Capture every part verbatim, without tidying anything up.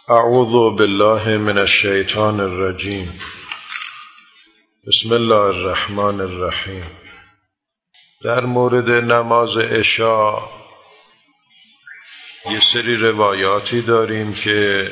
اعوذ بالله من الشیطان الرجیم. بسم الله الرحمن الرحیم. در مورد نماز عشاء یه سری روایاتی داریم که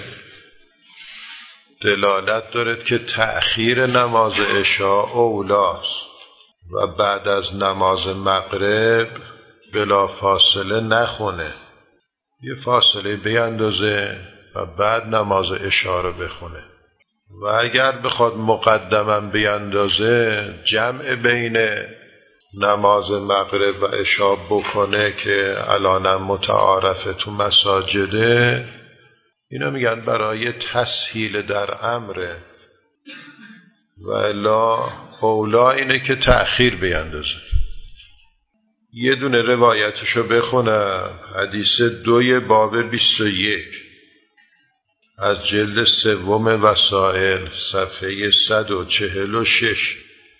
دلالت دارد که تأخیر نماز عشاء اولاست و بعد از نماز مغرب بلا فاصله نخونه، یه فاصله بیندازه و بعد نماز عشاء رو بخونه. و اگر بخواد مقدما بیندازه جمع بین نماز مغرب و عشاء بکنه که الان متعارفه تو مساجده، اینا میگن برای تسهیل در امره، و الا اولا اینه که تأخیر بیندازه. یه دونه روایتشو بخونم، حدیث دوی باب بیست و یک از جلد سوم وسائل صفحه صد و چهل و شش.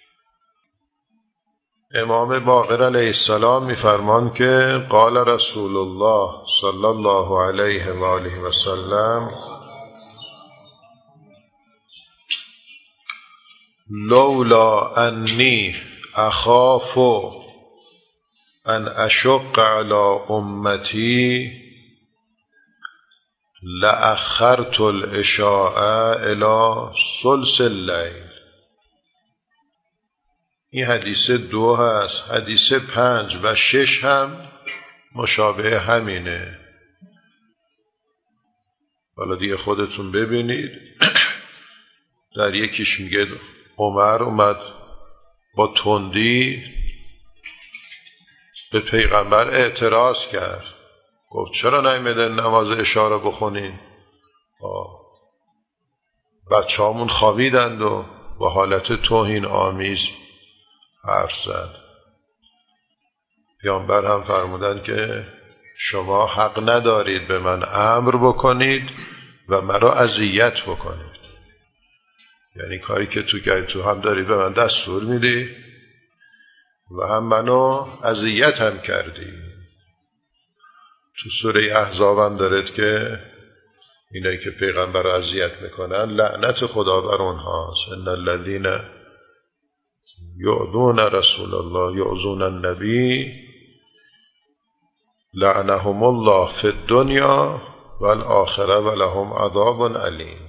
امام باقر علیه السلام میفرمان که قال رسول الله صلی الله علیه و آله و سلم لولا انی اخاف ان اشق علی امتی لأخرت العشاء الى ثلث اللیل. این حدیث دو هست. حدیث پنج و شش هم مشابه همینه. حالا دیگه خودتون ببینید. در یکیش میگه عمر اومد با تندی به پیغمبر اعتراض کرد، گفت چرا نیامدن نماز عشاء رو بخونین؟ بچه هامون خوابیدند و با حالت توهین آمیز حرف زد. پیامبر هم فرمودند که شما حق ندارید به من امر بکنید و مرا اذیت بکنید. یعنی کاری که تو کردی تو هم داری به من دستور میدی و هم منو اذیت هم کردی. تو سوره احزاب هم دارد که اینایی که پیغمبر رو اذیت میکنن لعنت خدا بر اونهاست. ان الذين یؤذون رسول الله یؤذون النبی لعنهم الله فی الدنیا والآخره ولهم عذاب علیم.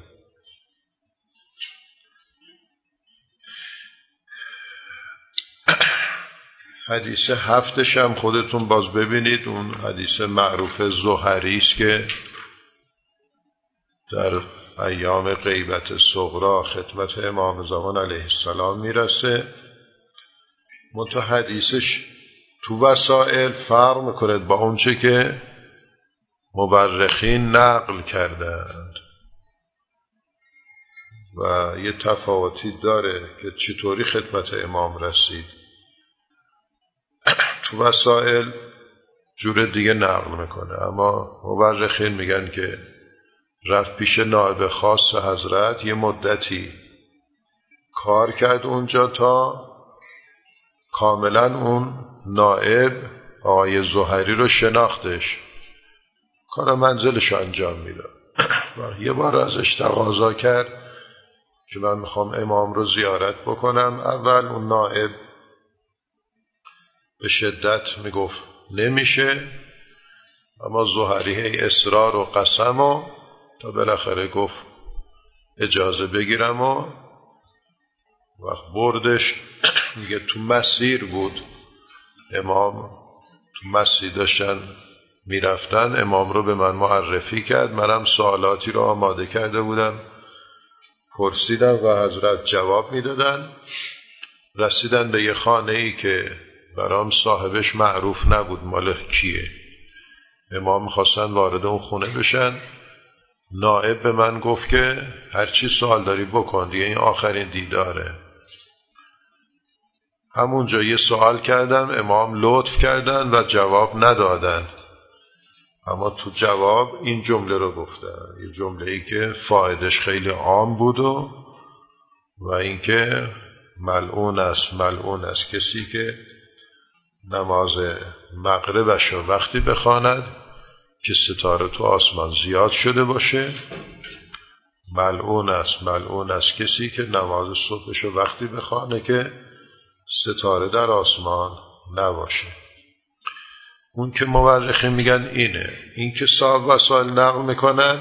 حدیث هفتش هم خودتون باز ببینید، اون حدیث معروف زهری است که در ایام غیبت صغرا خدمت امام زمان علیه السلام میرسه. منتها حدیثش تو وسائل فرق میکنه با اونچه که مورخین نقل کردند و یه تفاوتی داره که چطوری خدمت امام رسید. تو وسائل جور دیگه نقل میکنه، اما مورخین میگن که رفت پیش نائب خاص حضرت، یه مدتی کار کرد اونجا تا کاملا اون نائب آقای زهری رو شناختش، کار منزلش انجام میداد. و یه بار ازش تقاضا کرد که من میخوام امام رو زیارت بکنم. اول اون نائب به شدت میگفت نمیشه، اما زهری هی اصرار و قسم و تا بالاخره گفت اجازه بگیرم و وقت بردش. میگه تو مسیر بود، امام تو مسیر داشتن میرفتن، امام رو به من معرفی کرد، منم سوالاتی رو آماده کرده بودم پرسیدم و حضرت جواب میدادن. رسیدن به یه خانه ای که برام صاحبش معروف نبود مال کیه. امام خواستن وارد اون خونه بشن. نائب به من گفت که هر چی سوال داری بکن دیگه، این آخرین دیداره. همونجا یه سوال کردم، امام لطف کردن و جواب ندادن، اما تو جواب این جمله رو گفتن، یه جمله ای که فایدش خیلی عام بود و و اینکه ملعون است ملعون است کسی که نماز مغربش رو وقتی بخواند که ستاره تو آسمان زیاد شده باشه ملعون است ملعون است کسی که نماز صبحشو وقتی بخوانه که ستاره در آسمان نباشه. اون که مورخین میگن اینه. این که صاحب وسائل نقل میکنن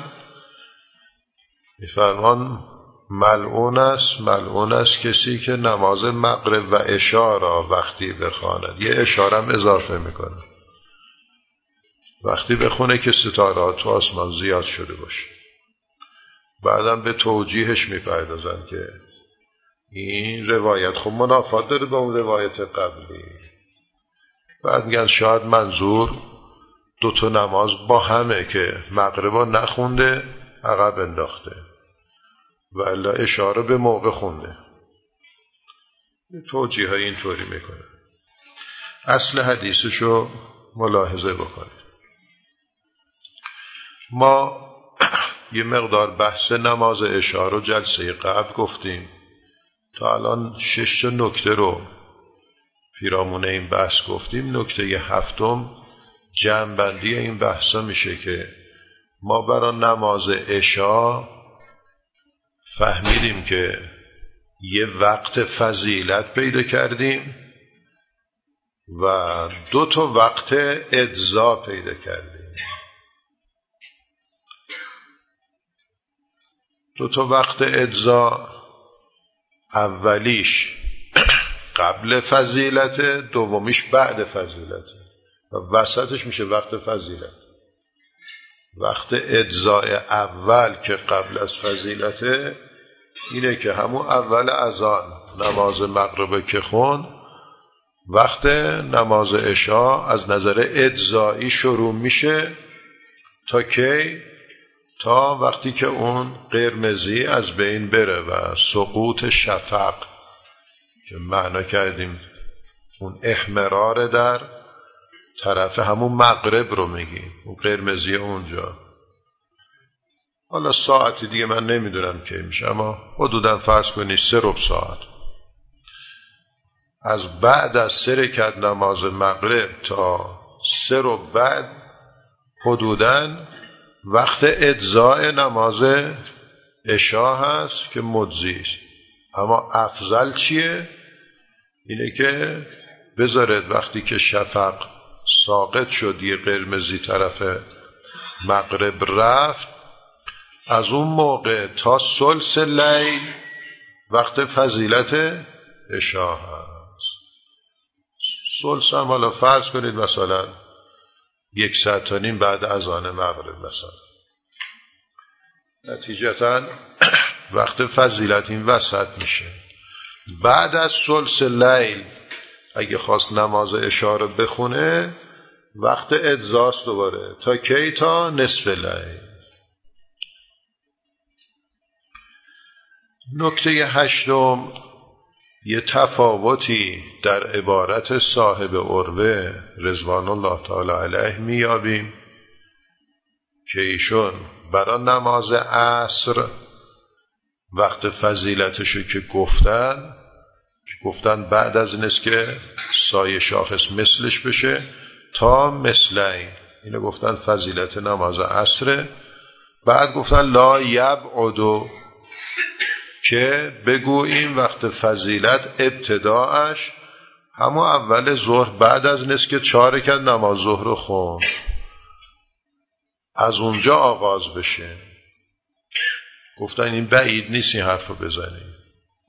میفرمان ملعون است ملعون است کسی که نماز مغرب و عشا را وقتی بخواند. یه اشاره هم اضافه میکنه وقتی بخونه که ستاره تو آسمان زیاد شده باشه. بعدم به توجیهش میپردازن که این روایت خب منافات داره با اون روایت قبلی. بعد میگن شاید منظور دوتا نماز با همه که مغربا نخونده عقب انداخته و الا اشاره به موقع خونده. توجیه های اینطوری میکنه. اصل حدیثشو ملاحظه بکنید. ما یه مقدار بحث نماز عشا رو جلسه قبل گفتیم. تا الان شش تا نکته رو پیرامون این بحث گفتیم. نکته هفتم جمع‌بندی این بحثا میشه که ما برای نماز عشا فهمیدیم که یه وقت فضیلت پیدا کردیم و دو تا وقت اجزا پیدا کردیم. دو تا وقت اجزا، اولیش قبل فضیلت، دومیش بعد فضیلت و وسطش میشه وقت فضیلت. وقت اجزای اول که قبل از فضیلته اینه که همون اول اذان نماز مغرب که خون، وقت نماز عشا از نظر اجزایی شروع میشه تا کی؟ تا وقتی که اون قرمزی از بین بره و سقوط شفق که معنا کردیم اون احمرار در طرف همون مغرب رو میگیم، اون قرمزی اونجا. حالا ساعتی دیگه من نمیدونم کی میشه، اما حدودا فرض کنید سه ربع ساعت از بعد از سه رکعت نماز مغرب تا سه ربع بعد حدودا وقت اجزاء نماز عشا هست که مجزی است. اما افضل چیه؟ اینه که بذارید وقتی که شفق ساقط شد یه قرمزی طرف مغرب رفت، از اون موقع تا ثلث لیل وقت فضیلت عشا هست. ثلث هم حالا فرض کنید مثلا یک ساعت تا نیم بعد اذان مغرب مثلا. نتیجتا وقت فضیلت این وسط میشه. بعد از ثلث لیل اگه خواست نماز عشا رو بخونه وقت اجزاست دوباره تا کی؟ تا نصف لیل. نکته هشتم، یه تفاوتی در عبارت صاحب عروه رضوان الله تعالی علیه میابیم که ایشون برای نماز عصر وقت فضیلتشو که گفتن که گفتن بعد از این است که سایه شاخص مثلش بشه تا مثلین، اینو گفتن فضیلت نماز عصره. بعد گفتن لا یبعدو که بگوییم وقت فضیلت ابتداعش همون اول ظهر بعد از نصف که چهار رکعت نماز ظهر خون از اونجا آغاز بشه. گفتن این بعید نیست این حرف رو بزنیم.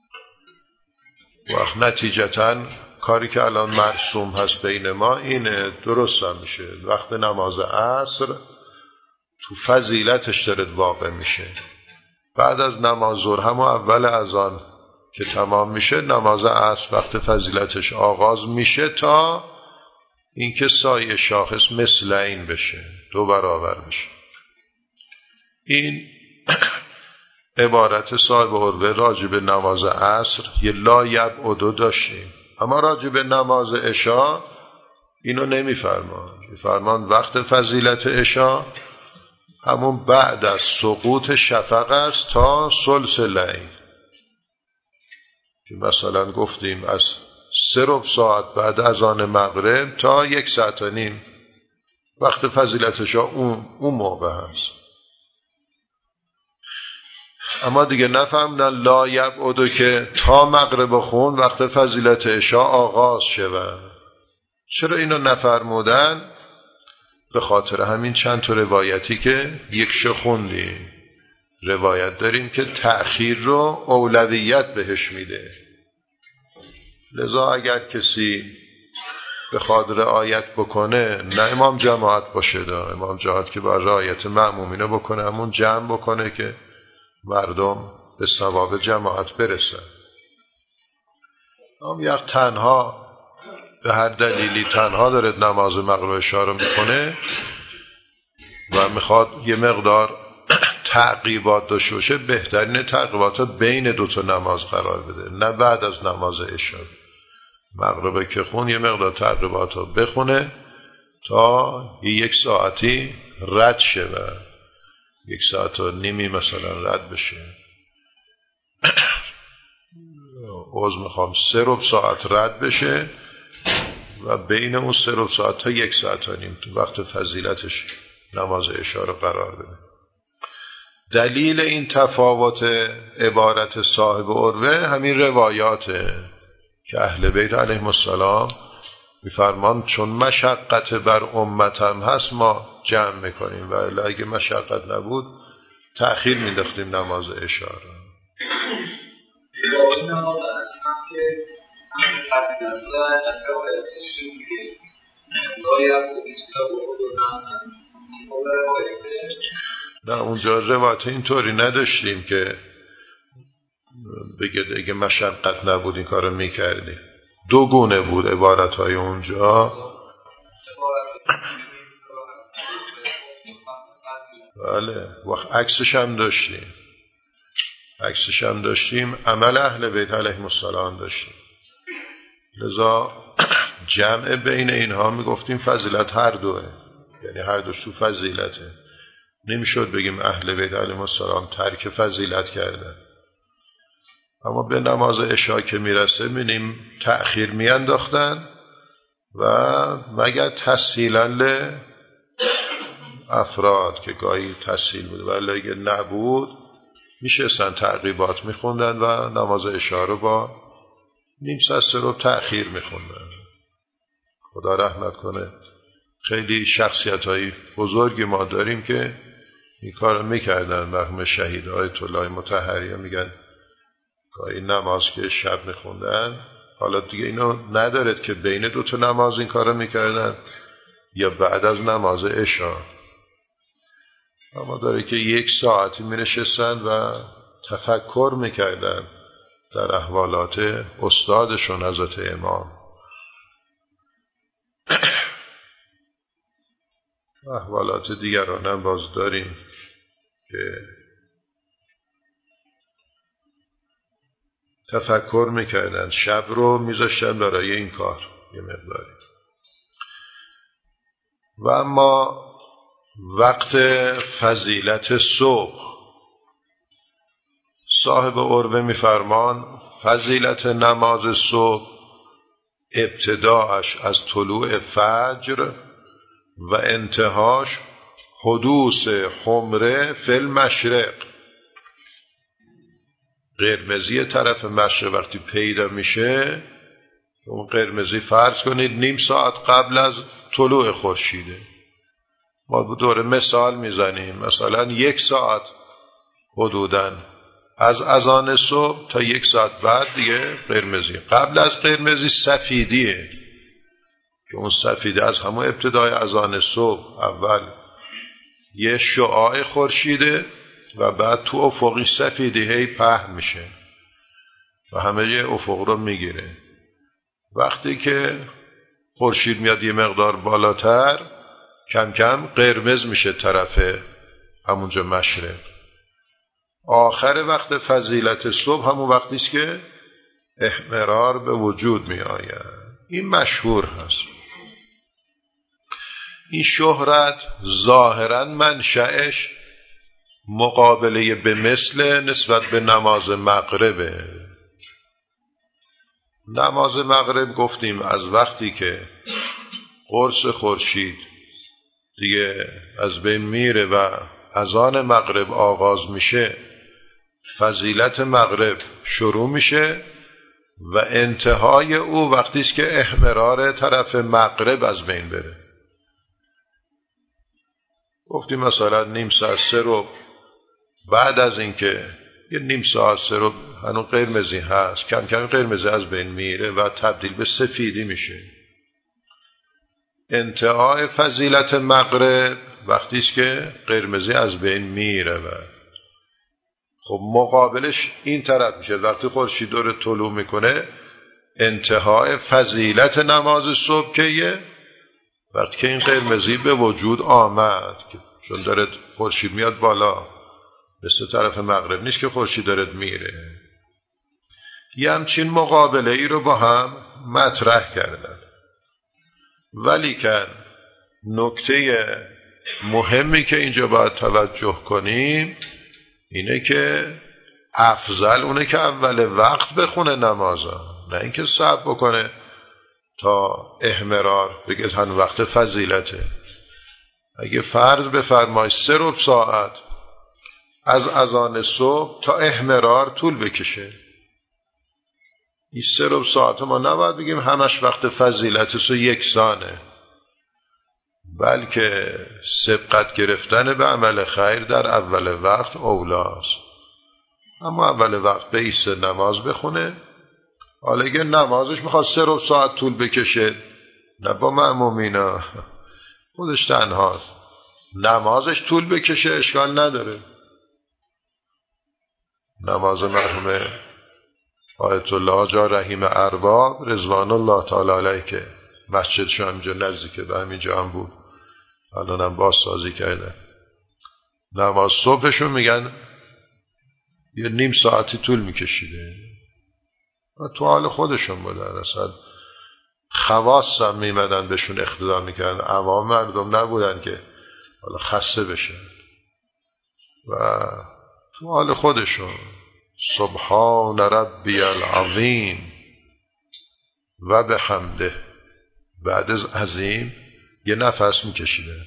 وقت نتیجتا کاری که الان مرسوم هست بین ما اینه، درست هم میشه. وقت نماز عصر تو فضیلتش دارد واقع میشه. بعد از نماز ظهر همون اول اذان که تمام میشه نماز عصر وقت فضیلتش آغاز میشه تا اینکه سایه شاخص مثل این بشه، دو برابر بشه. این عبارت صاحب عروه راجب نماز عصر یه لا یبعدو داشتیم، اما راجب نماز عشا اینو نمیفرمان. میفرمان وقت فضیلت عشا همون بعد از سقوط شفق است تا ثلث لیل، که مثلا گفتیم از سه ربع ساعت بعد از آن مغرب تا یک ساعت و نیم وقت فضیلتش اون اون موقع هست. اما دیگه نفهمدن لا یبعدو که تا مغرب خون وقت فضیلت عشاء آغاز شود. چرا اینو نفرمودن؟ به خاطر همین چند تا روایتی که یک خوندیم. روایت داریم که تأخیر رو اولویت بهش میده. لذا اگر کسی بخواد رعایت بکنه، نه امام جماعت باشه، دا امام جماعت که با رعایت مأمومینه بکنه، همون جمع بکنه که مردم به ثواب جماعت برسن. هم یک تنها به هر دلیلی تنها داره نماز مغرب عشا رو میکنه و میخواد یه مقدار تعقیبات داشته باشه، بهترین تعقیبات بین دوتا نماز قرار بده، نه بعد از نماز عشا. مغربه که خون یه مقدار تعقیبات رو بخونه تا یک ساعتی رد شه و یک ساعت و نیمی مثلا رد بشه. عوض میخوام سه ربع ساعت رد بشه و بین اون سه ربع ساعت تا یک ساعت و نیم تو وقت فضیلتش نماز عشا رو قرار بده. دلیل این تفاوت عبارت صاحب عروه همین روایاته که اهل بیت علیهم السلام میفرمان چون مشقت بر امتم هست ما جمع میکنیم و اگه مشقت نبود تأخیر مینداختیم نماز عشا رو. نه اونجا روایت اینطوری نداشتیم که بگه اگه مشقت نبود این کارو میکردیم. دو گونه بود عبارتهای اونجا. بله وقت عکسش هم داشتیم عکسش هم داشتیم عمل اهل بیت علیهم السلام داشتیم. لذا جمع بین اینها میگفتیم فضیلت هر دوه، یعنی هر دوش تو فضیلته. نمیشد بگیم اهل بیت علیهم السلام ترک فضیلت کردن. اما به نماز عشا که میرسه می‌بینیم تأخیر میانداختن و مگر تسهیلاً افراد که گاهی تسهیل بود ولی اگه نبود میشستن تعقیبات میخوندن و نماز عشا رو با نیم ساعت رو تأخیر میخوندن. خدا رحمت کنه. خیلی شخصیت‌های بزرگی ما داریم که این کار میکردن. مرحوم شهید آیت الله مطهری میگن گاهی نماز که شب میخوندن، حالا دیگه اینو ندارد که بین دو تا نماز این کارو میکردن یا بعد از نماز عشا، اما داره که یک ساعتی می‌نشستن و تفکر میکردن در احوالات استادشون حضرت امام. احوالات دیگران هم باز داریم که تفکر میکردن، شب رو میذاشتن برای این کار یه مقداری. و اما وقت فضیلت صبح صاحب عروه میفرمان فضیلت نماز صبح ابتداعش از طلوع فجر و انتهاش حدوث حمره فی المشرق. قرمزی طرف مشرق وقتی پیدا میشه، اون قرمزی فرض کنید نیم ساعت قبل از طلوع خورشیده. ما دوره مثال میزنیم، مثلا یک ساعت حدوداً از اذان صبح تا یک ساعت بعد دیگه قرمزی. قبل از قرمزی سفیدیه که اون سفیده از همون ابتدای اذان صبح اول یه شعاع خورشیده و بعد تو افقی سفیدی هی پهن میشه و همه یه افق رو میگیره. وقتی که خورشید میاد یه مقدار بالاتر، کم کم قرمز میشه طرف همونجا مشرق. آخر وقت فضیلت صبح همون وقتیست که احمرار به وجود می آید. این مشهور هست. این شهرت ظاهراً منشأش مقابله به مثل نسبت به نماز مغربه. نماز مغرب گفتیم از وقتی که قرص خورشید دیگه از بین میره و اذان مغرب آغاز میشه فضیلت مغرب شروع میشه و انتهای او وقتی است که احمرار طرف مغرب از بین بره. گفتیم مثلا نیم ساعت سه رو بعد از اینکه یه نیم ساعت سه رو هنوز قرمزی هست، کم کم قرمزی از بین میره و تبدیل به سفیدی میشه. انتهای فضیلت مغرب وقتی است که قرمزی از بین میره و خب مقابلش این طرف میشه. وقتی خورشید داره طلوع میکنه انتهای فضیلت نماز صبح که یه وقتی که این قرمزی به وجود آمد، چون داره خورشید میاد بالا، مثل طرف مغرب نیست که خورشید داره میره. یه همچین مقابله ای رو با هم مطرح کردن. ولی که نکته مهمی که اینجا باید توجه کنیم اینه که افضل اونه که اول وقت بخونه نمازا، نه اینکه صبر بکنه تا احمرار بگه هن وقت فضیلته. اگه فرض بفرمای سه ربع ساعت از اذان صبح تا احمرار طول بکشه، این سه ربع ساعت ما نباید بگیم همش وقت فضیلتش و یکسانه، بلکه سبقت گرفتن به عمل خیر در اول وقت اولاست. اما اول وقت به ایسته نماز بخونه. حالا اگه نمازش میخواد سه ربع ساعت طول بکشه، نه با مأمومینا، خودش تنهاست، نمازش طول بکشه اشکال نداره. نماز مرحوم آیت الله جا رحیم ارباب رضوان الله تعالی علیه که مسجدش همینجا نزدیکه به همینجا هم بود، الان هم بازسازی کرده، نماز صبحشون میگن یه نیم ساعتی طول میکشیده و تو حال خودشون بودن، اصلا خواص هم میمدن بهشون اقتدا میکردن، عوام مردم نبودن که حالا خسته بشن و تو حال خودشون سبحان ربی العظیم و بحمده بعد از عظیم یه نفس میکشیده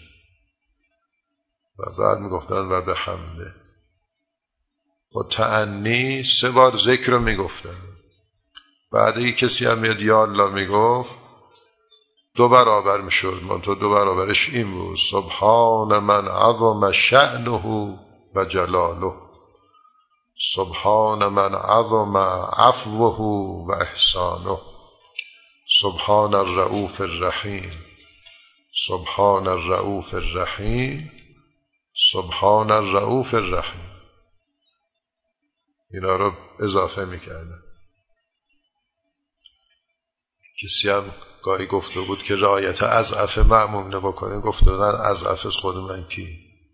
و بعد میگفتن و بحمده و تعنی سه بار ذکر رو میگفتن. بعد یک کسی هم میاد یا الله میگفت دو برابر میشد، منطقه دو برابرش این بود سبحان من عظم شأنه و جلاله، سبحان من عظم عفوه و احسانه، سبحان الرؤوف الرحیم، سبحان الرؤوف الرحیم، سبحان الرؤوف الرحیم. اینا رو اضافه میکردن. کسی هم گاهی گفته بود که رعایت اضعف مأموم نبکنه، گفته بودن اضعف از خود من کی؟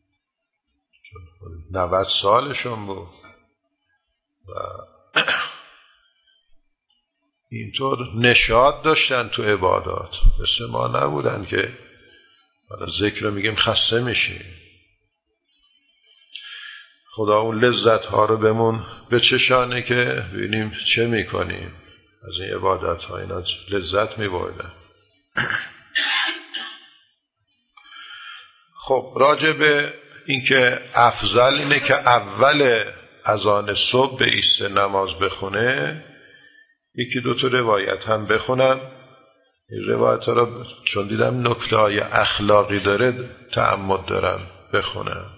نود سالشون بود و اینطور نشاط داشتن تو عبادات، مثل ما نبودن که حالا ذکر میگیم خسته میشیم. خدا اون لذت ها رو بمون بچشانه که ببینیم چه میکنیم از این عبادت ها، اینا لذت میبردن. خب راجع به اینکه افضل اینه که اول اذان صبح به ایسته نماز بخونه، یکی دو تا روایت هم بخونم. این روایت ها رو چون دیدم نکته های اخلاقی داره تعمد دارم بخونم.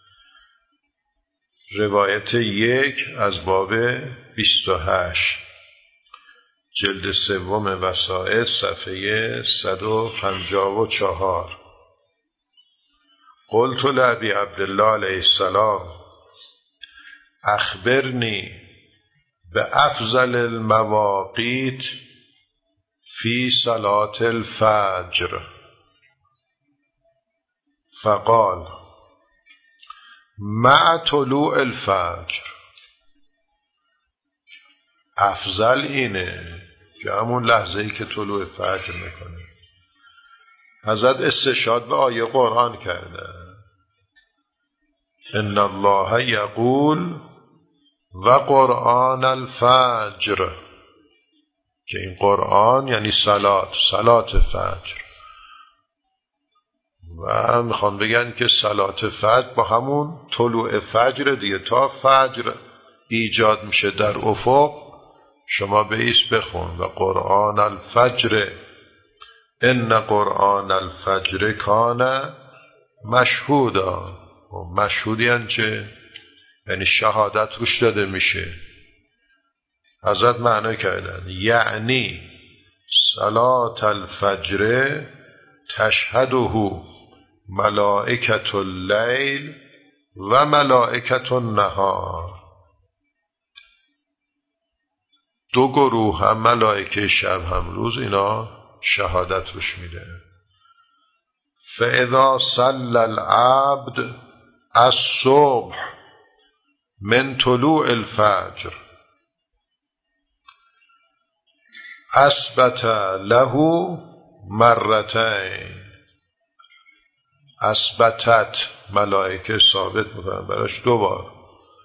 روایت یک از باب بیست و هشت جلد سوم وسائل صفحه صد و پنجاه و چهار. قلت لأبی عبدالله علیه السلام اخبرنی به افضل المواقیت فی صلاة الفجر، فقال مع طلوع الفجر. افضل اینه که همون لحظه ای که طلوع فجر میکنه. حضرت استشهاد به آیه قرآن کرده ان الله یقول و قرآن الفجر، که این قرآن یعنی صلات، صلات فجر. و میخوان بگن که صلات فجر با همون طلوع فجر دیگه، تا فجر ایجاد میشه در افق، شما بایست بخون و قرآن الفجر ان قرآن الفجر کان مشهودا. مشهود یعنی چه؟ یعنی شهادت روش داده میشه. حضرت معنی کردن یعنی صلاة الفجر تشهده ملائکة اللیل و ملائکة النهار. دو گروه، هم ملائکه شب هم روز، اینا شهادت روش میده. فاذا صلى العبد الصبح من طلوع الفجر اثبت له مرتين. اثبتت ملائکه ثابت میکنن براش دو بار.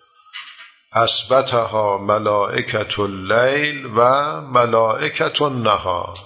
اثبتها ملائکة اللیل و ملائکة النهار.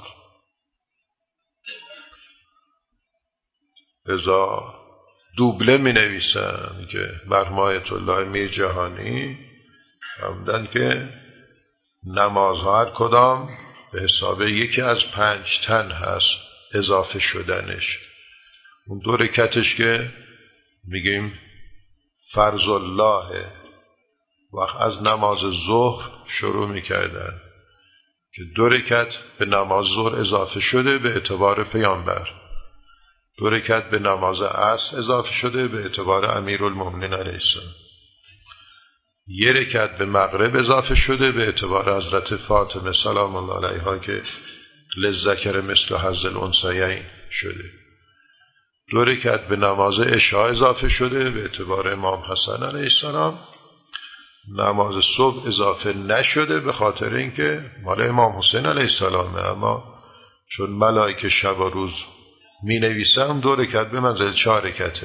ازا دوبله می نویسن که مرحوم آیت الله میر جهانی فرمودن که نمازها هر کدام به حساب یکی از پنج تن هست اضافه شدنش. اون دو رکعتش که میگیم فرض الله، وقت از نماز ظهر شروع میکردن که دو رکعت به نماز ظهر اضافه شده به اعتبار پیامبر، دو رکعت به نماز عصر اضافه شده به اعتبار امیرالمومنین علیه السلام، یه رکعت به مغرب اضافه شده به اعتبار حضرت فاطمه سلام الله علیها که للذکر مثل حظ الانثیین شده، دو رکعت به نماز عشاء اضافه شده به اعتبار امام حسن علیه السلام، نماز صبح اضافه نشده به خاطر اینکه مال امام حسین علیه السلامه، اما چون ملائکه شب و روز می نویسم دو رکعت به منزل چهار رکعته.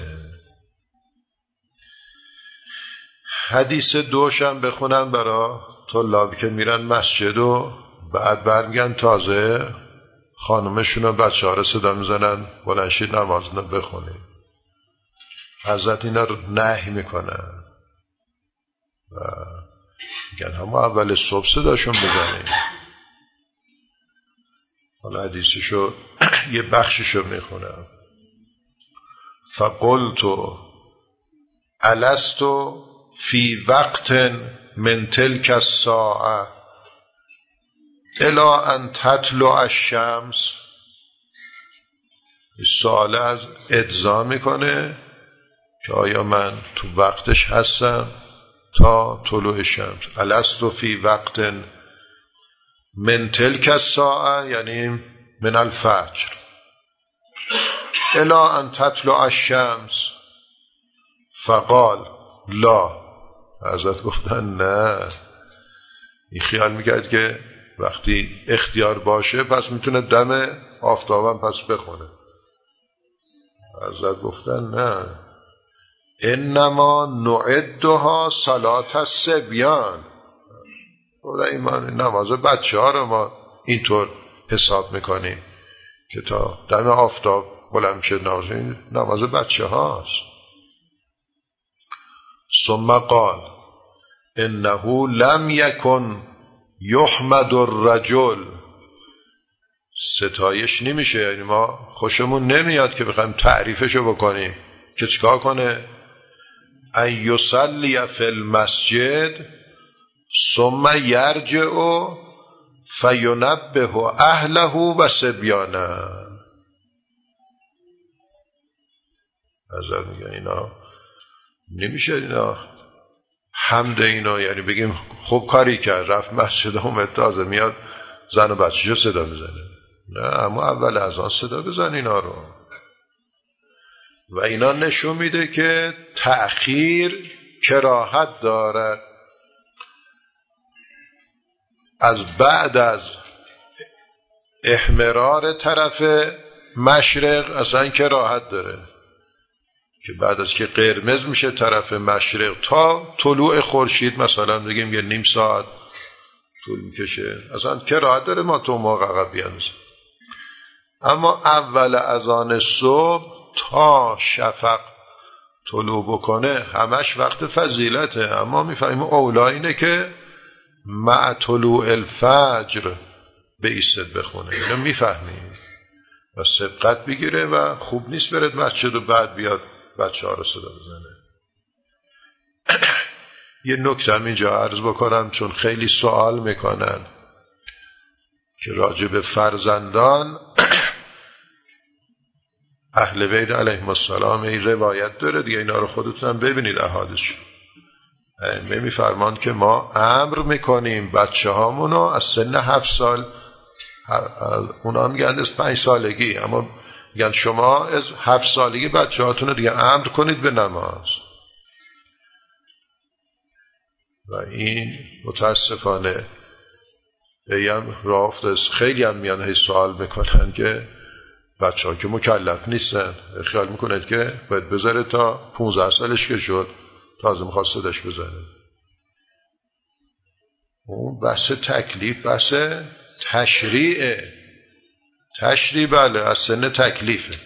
حدیث دوشم بخونم برا طلابی که میرن مسجد و بعد برمیگن تازه خانمشون و بچه ها رو صدا میزنن بلنشید نماز رو بخونید. حضرت اینا رو نهی میکنن و میگن همه اول صبح صداشون بزنید. حالا حدیثشو یه بخششو میخونم. فقلت الست فی وقت من تلک الساعه الی ان تطلع الشمس. سوال از اجزا میکنه که آیا من تو وقتش هستم تا طلوع شمس. الست فی وقت من تلک الساعه یعنی من الفجر الی ان تطلع الشمس. فقال لا. حضرت گفتن نه. این خیال میکرد که وقتی اختیار باشه پس میتونه دم آفتابم پس بخونه. حضرت گفتن نه، انما نعدها صلاة الصبیان. ایمان نماز بچه ها رو ما اینطور حساب میکنیم که تا دم آفتاب بلند شد نماز نماز بچه هاست. ثم قال انه لم یکن یحمد الرجل. ستایش نمیشه، یعنی ما خوشمون نمیاد که بخوایم تعریفشو بکنیم که چیکار کنه. ان یصلی فی المسجد ثم یرجع فینبه اهله و صبیانه. حضرت میگه اینا نمیشه، اینا حمد اینا یعنی بگیم خوب کاری کرد رفت مسجد اومد تازه میاد زن و بچه‌شو صدا میزنه. نه، اما اول از آن صدا بزن اینا رو. و اینا نشون میده که تأخیر کراهت دارد. از بعد از احمرار طرف مشرق اصلا کراهت داره که بعد از که قرمز میشه طرف مشرق تا طلوع خورشید مثلا بگیم یه نیم ساعت طول میکشه، اصلا کراهت داره ما تو موقع عقب بیاندازیم. اما اول اذان صبح تا شفق طلوع بکنه همش وقت فضیلته، اما میفهمیم اولا اینه که مع طلوع الفجر به ایستد بخونه. اینو میفهمیم و سبقت بگیره و خوب نیست برد مسجد و بعد بیاد بچه ها رو صدا بزنه. یه نکته هم اینجا عرض بکنم چون خیلی سوال میکنن که راجع به فرزندان اهل بیت علیهم السلام این روایت داره دیگه، اینا رو خودتون هم ببینید احادیث. ائمه میفرمان که ما امر میکنیم بچه هامونو از سن هفت سال، اونا میگن از پنج سالگی، اما میگن شما از هفت سالگی بچه هاتون رو دیگه امر کنید به نماز. و این متاسفانه بیم راه افتاده. خیلی هم میان هی سوال میکنن که بچه ها که مکلف نیستن، خیال میکنید که باید بذاره تا پونزده سالش که شد تازه میخواد صداش بزنه. اون بحث تکلیف بحث تشریعه. تشریع بله از سن تکلیفه،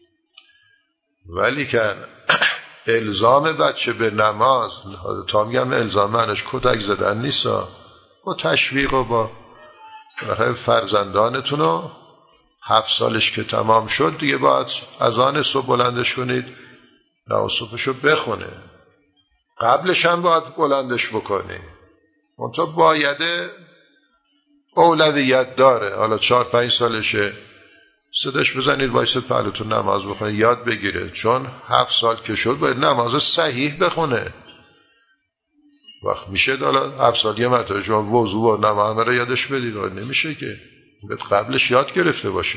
ولی که الزام بچه به نماز، تا میگم الزام معنیش کتک زدن نیست، با تشویق و با فرزندانتون رو هفت سالش که تمام شد دیگه باید اذان صبح بلندش کنید، نه صبحشو بخونه، قبلش هم باید بلندش بکنید. منطقه باید اولویت داره. حالا چهار پنج سالشه صداش بزنید وایسید پهلوتون نماز بخونه، یاد بگیره، چون هفت سال که شد باید نماز صحیح بخونه. وقت میشه حالا هفت سال یه مرتبه شما وضو و نماز رو یادش بدید، نمیشه که باید قبلش یاد گرفته باشه.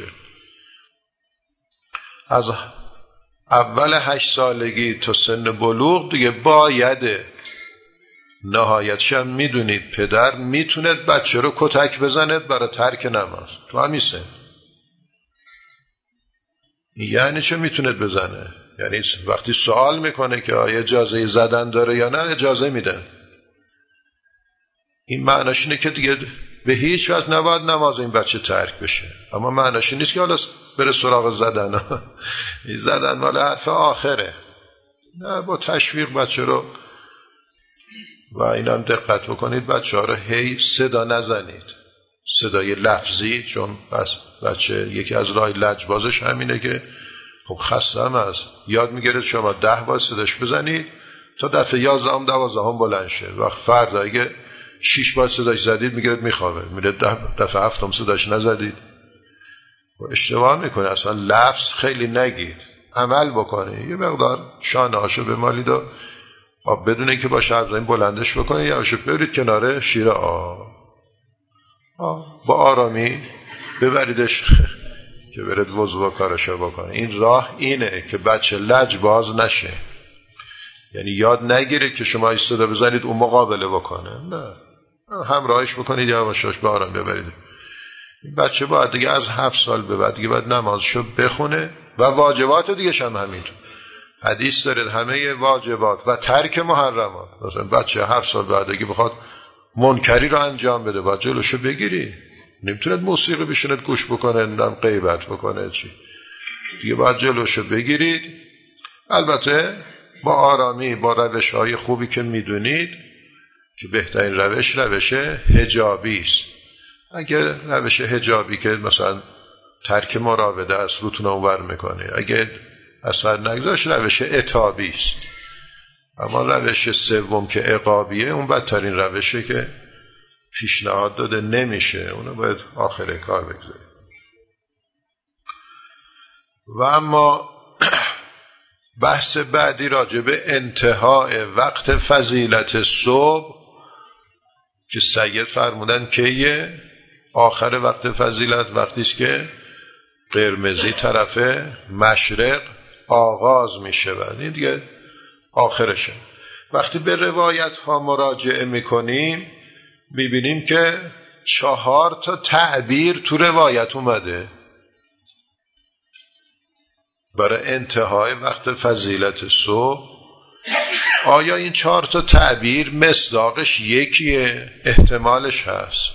از اول هشت سالگی تا سن بلوغ دیگه بایده. نهایتش هم میدونید پدر میتونه بچه رو کتک بزنه برای ترک نماز تو همین سن. یعنی چه میتونه بزنه؟ یعنی وقتی سوال میکنه که آیا اجازه زدن داره یا نه، اجازه میده. این معناش اینه که دیگه به هیچ وجه نباید نماز این بچه ترک بشه، اما معناش نیست که حالا بره سراغ زدن. این زدن مال حرف آخره. نه، با تشویق بچه رو. و اینم دقت بکنید بچه ها رو هی صدا نزنید، صدای لفظی، چون بس بچه یکی از راه لجبازش همینه که خب خسته هم هست، یاد میگیره شما ده بار صداش بزنید تا دفعه یازدهم دوازدهم بلند شه. وقت فردا اگه شیش بار صداش زدید میگیرد میخوابه، میره دفعه هفتم صداش نزدید و اشتباه میکنه. اصلا لفظ خیلی نگید، عمل بکنه. یه مقدار شانه هاشو بمالید و آب بدونه که باشه افزاین بلندش بکنه، یا باشه برید کناره شیر آب آه. با آرامی ببریدش که برد وضو و کارشو بکنه. این راه اینه که بچه لج باز نشه، یعنی یاد نگیره که شما ایستاده بزنید اون مقابله بکنه، نه، همراهش بکنید یا باشاش با آرام ببرید. این بچه باید دیگه از هفت سال به بعد دیگه باید نمازشو بخونه و واجبات دیگه هم همینطور. حدیث دارید همه واجبات و ترک محرمات. مثلا بچه هفت سال بعد دیگه بخواد منکری رو انجام بده باید جلوشو بگیری. نمیتوند موسیقی بشوند گوش بکنه، نم غیبت بکنه، چی دیگه باید جلوشو بگیرید. البته با آرامی، با روش های خوبی که میدونید که بهترین روش روش حجابی است. اگر روش حجابی که مثلا ترک مراوده است روتون اونور میکنه، اگه اثر نگذاشت روش عتابی است. اما روش سوم که عقابیه اون بدترین روشه که پیشنهاد داده نمیشه، اونو باید آخر کار بگذاریم. و اما بحث بعدی راجع به انتهای وقت فضیلت صبح که سید فرمودن که آخر وقت فضیلت وقتی است که قرمزی طرف مشرق آغاز میشه و این دیگه آخرشه. وقتی به روایت ها مراجعه میکنیم میبینیم که چهار تا تعبیر تو روایت اومده برای انتهای وقت فضیلت صبح. آیا این چهار تا تعبیر مصداقش یکیه؟ احتمالش هست.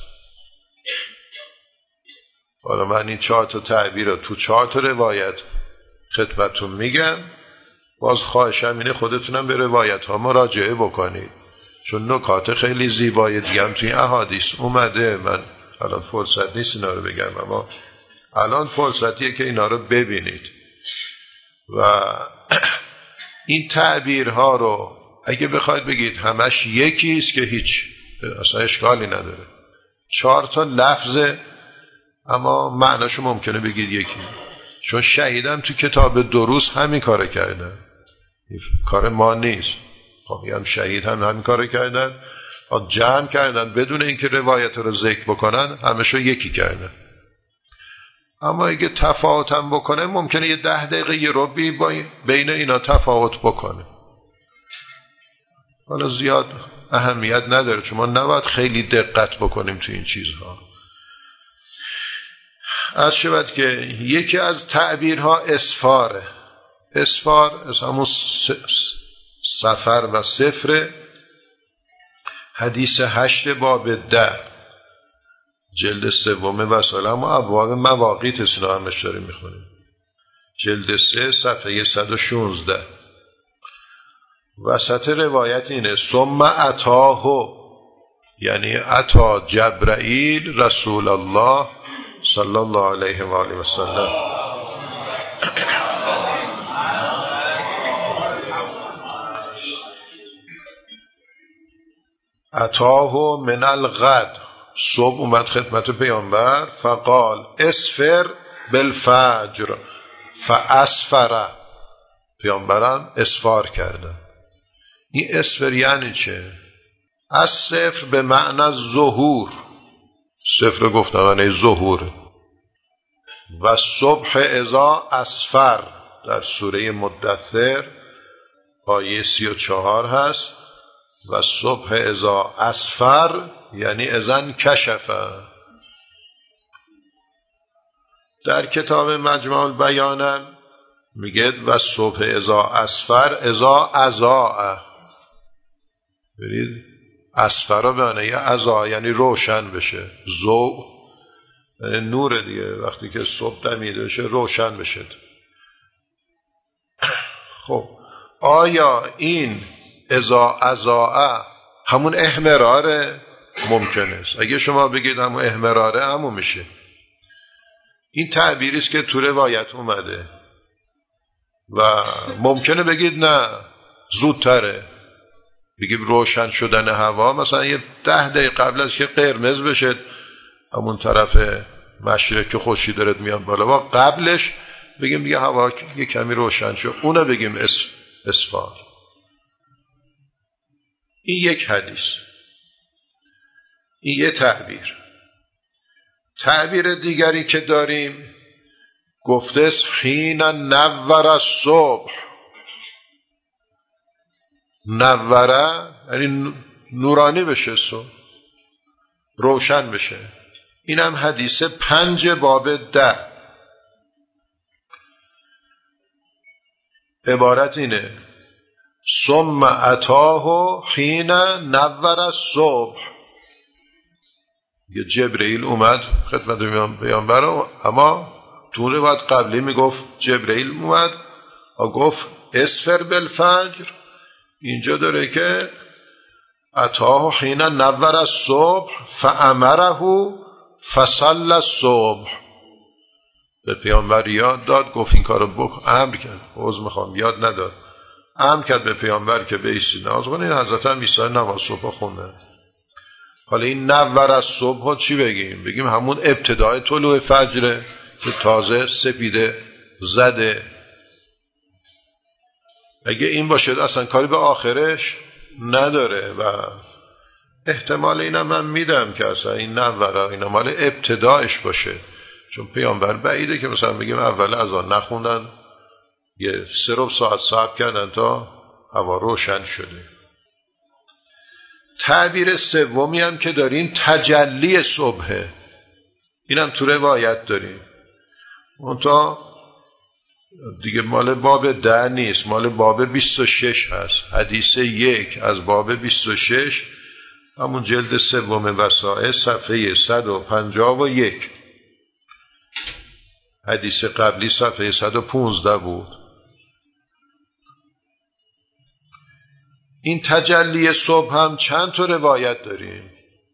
حالا من این چهار تا تعبیر رو تو چهار تا روایت خدمتتون میگم باز خواهشم اینه خودتونم به روایت ها مراجعه بکنید، چون نکات خیلی زیبای دیگه هم توی احادیث اومده. من الان فرصت نیست اینا رو بگم، اما الان فرصتیه که اینا رو ببینید. و این تعبیرها رو اگه بخواید بگید همش یکیست که هیچ اصلا اشکالی نداره. چهار تا لفظه اما معناشو ممکنه بگید یکی، چون شهیدم تو کتاب دروس همین کار کردن، کار ما نیست. خب هم شهید هم همین کار کردن، جمع کردن بدون اینکه روایت رو ذکر بکنن، همشو یکی کردن. اما اگه تفاوت هم بکنه ممکنه یه ده دقیقه یه ربی بین اینا تفاوت بکنه. حالا زیاد اهمیت نداره، چون ما نباید خیلی دقت بکنیم تو این چیزها. از شود که یکی از تعبیرها اسفاره. اسفار از همون سفر و سفر، حدیث هشت باب ده جلد سوم وسائل، اما ابواب مواقیت سنا همش داریم میخونیم، جلد سه صفحه صد و شانزده. وسط روایت اینه ثم اتاه، یعنی اتا جبرائیل رسول الله صلی الله علیه و آله و سلم. اتاه من الغد، صبح اومد خدمت پیامبر، فقال اسفر بالفجر فاسفر، پیامبرم اسفار کردن. این اسفر یعنی چه؟ از صفر به معنی ظهور، صفر گفتم معنی ظهور. و صبح اذا اسفر در سوره مدثر آیه سی و چهار هست. و صبح اذا اسفر یعنی اذن کشفه. در کتاب مجمع البیانم میگه و صبح اذا اسفر اذا ازاء، برید اسفر به معنی ازا یعنی روشن بشه، ضوء یعنی نور دیگه، وقتی که صبح دمیده بشه روشن بشه. خب آیا این اذا ازاء همون احمراره؟ ممکنه است. اگه شما بگید همون احمراره همون میشه. این تعبیری است که تو روایت اومده و ممکنه بگید نه زودتره، بگید روشن شدن هوا مثلا یه ده دقیقه قبل از که قرمز بشه همون طرف مشرق که خورشید داره میاد بالا، و قبلش بگیم دیگه هوا یه کمی روشن شد، اونو بگیم اسفار. این یک حدیث، این یه تعبیر. تعبیر دیگری که داریم گفته است حین نور الصبح. نوره یعنی نورانی بشه، صبح روشن بشه. این هم حدیث پنج باب ده. عبارت اینه ثم اتاه حین نور الصبح. یه جبرئیل اومد خدمت پیامبر، اما تو روایت قبلی میگفت جبرئیل اومد و گفت اسفر بالفجر. اینجا داره که اتاه حین نور الصبح فامره فصلى الصبح. به پیامبر یاد داد، گفت این کارو بکن، امر کرد. عذر میخوام یاد نداد، امر کرد به پیامبر که بایستی نماز بخونید. حضرت هم ایستاد نماز صبح خوندن. حالا این نور الصبح چی بگیم؟ بگیم همون ابتدای طلوع فجر که تازه سپیده زده. اگه این باشه اصلا کاری به آخرش نداره و احتمال اینم من میدم که اصلا این نوره این مال ابتدایش باشه، چون پیامبر بعیده که مثلا بگیم اول از آن نخوندن یه سه ربع ساعت صبر کردن تا هوا روشن شده. تعبیر سومی هم که داریم تجلی صبحه. اینم تو روایت داریم، اون تا دیگه مال باب ده نیست، مال باب بیست و شش هست. حدیث یک از باب بیست و شش همون جلد سوم وسائل صفحه صد و پنجاه و یک. حدیث قبلی صفحه صد و پانزده بود. این تجلی صبح هم چند تا روایت داریم.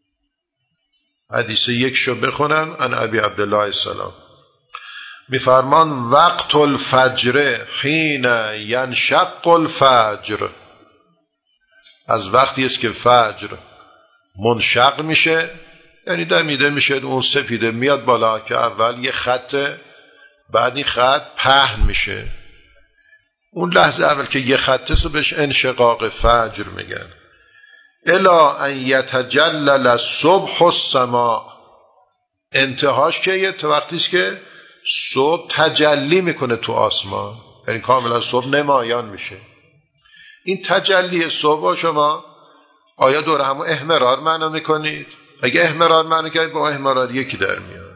حدیث یک شو بخونم. ان ابی عبدالله السلام میفرمان وقت الفجر حین ینشق الفجر، از وقتی است که فجر منشق میشه، یعنی دمیده میشه، اون سپیده میاد بالا که اول یه خطه، بعد این خط پهن میشه. اون لحظه اول که یه خطه سو بهش انشقاق فجر میگن. الا ان یتجلل الصبح السماء، انتهاش که تا وقتی است که صبح تجلی میکنه تو آسمان، یعنی کاملا صبح نمایان میشه. این تجلی صبح شما آیا دور همو احمرار معنا میکنید؟ اگه احمرار معنا کنید با احمرار یکی در میاد.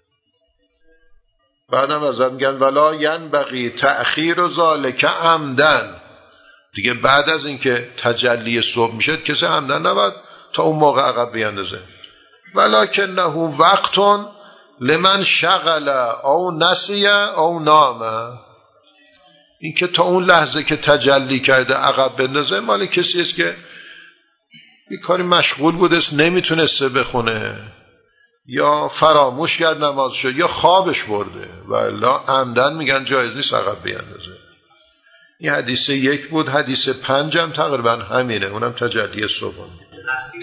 بعدم ازت میگن ولا ینبغی تأخیر ذالک عمدن، دیگه بعد از اینکه تجلی صبح میشه کسی عمدن نباید تا اون موقع عقب بیاندازه. ولکنه وقت لمن شغل او نسی او نام، این که تا اون لحظه که تجلی کرده عقب بندازه مال کسی است که یه کاری مشغول بوده است نمیتونسته بخونه، یا فراموش کرد نمازشو، یا خوابش برده، و الا عمدن میگن جایز نیست عقب بیاندازه. این حدیث یک بود. حدیث پنج هم تقریبا همینه، اونم تجلی صبح میگه.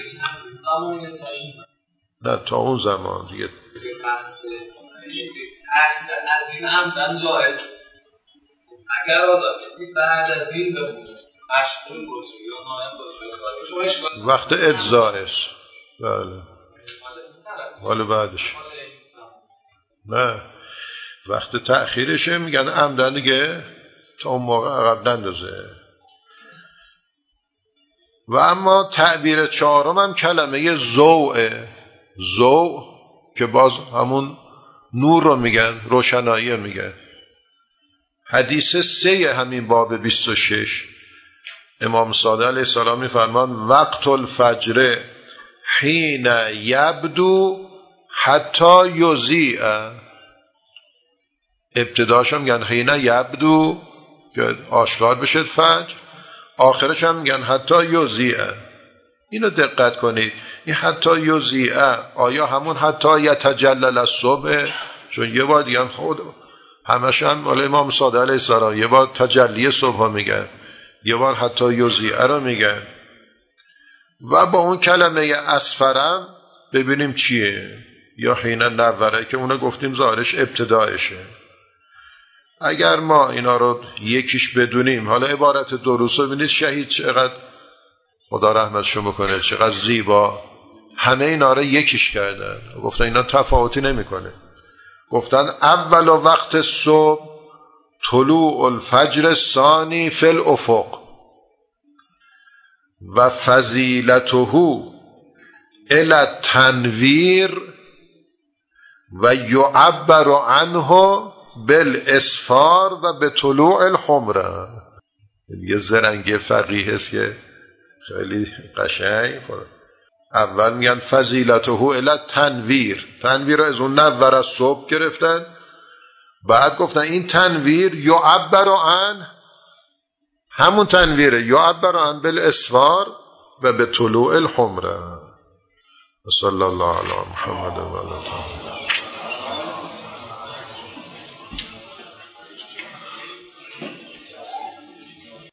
نه تا اون زمان دیگه از این عمدن جایز نیست. اگر آدم کسی بعد از این بخونه مشغول باشه یا نایم باشه وقت اجزایش، بله حالا بعدش نه وقت تأخیرشه میگن عمدن دیگه تا اون موقع عقب نندازه. و اما تعبیر چهارم هم کلمه ضوء، ضوء که باز همون نور رو میگن، روشنایی رو میگن. حدیث سه همین باب بیست و شش امام صادق علیه السلام میفرمان وقت الفجر حین یبدو حتی یضیء، ابتداش هم میگن حین یبدو که آشکار بشه فجر، آخرش هم میگن حتی یضیء. اینو دقت کنید، این حتی یضیء آیا همون حتی یتجلل الصبح؟ چون یه بار دیگه خود همش هم مال امام صادق علیه السلام یه بار تجلی صبح میگن، یه بار حتی یضیء رو میگن. و با اون کلمه اسفرم ببینیم چیه، یا حین نوره که اونو گفتیم ظاهرش ابتدایشه. اگر ما اینا رو یکیش بدونیم، حالا عبارت دروس رو ببینید شهید چقدر خدا رحمتشو بکنه چقدر زیبا همه اینا رو یکیش کردن، گفتن اینا تفاوتی نمیکنه. گفتن اول وقت صبح طلوع الفجر الثانی فی الافق و فضیلته الی التنویر و یعبر عنه بالاسفار و به طلوع الحمره. یه زرنگی فقیه است که خیلی قشنگ. اول میگن فضیلته الی التنویر، تنویر رو از اون نور از صبح گرفتن، بعد گفتن این تنویر یعبر عن، همون تنویره یعبر عن بالاسفار و به طلوع الحمره. صلی الله علی محمد و علی